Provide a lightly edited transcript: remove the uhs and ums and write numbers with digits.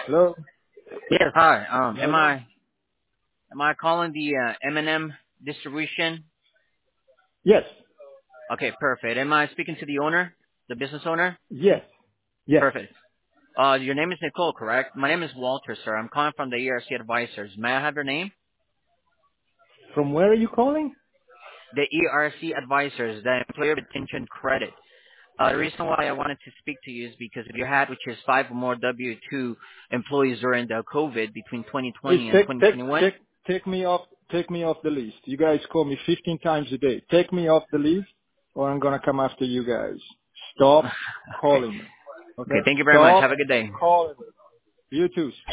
Hello? Yes, hi. Am Hello? I calling the M&M distribution? Yes. Okay, perfect. Am I speaking to the owner, the business owner? Yes. Yes. Perfect. Your name is Nicole, correct? My name is Walter, sir. I'm calling from the ERC Advisors. May I have your name? From where are you calling? The ERC Advisors, the Employer Retention Credit. The reason why I wanted to speak to you is because if you had, which is 5 or more W-2 employees during the COVID between Please 2020 and 2021. take me off the list. You guys call me 15 times a day. Take me off the list or I'm gonna come after you guys. Stop Okay. calling me. Okay, Okay? thank you very much. Have Stop a good day. calling me. You too.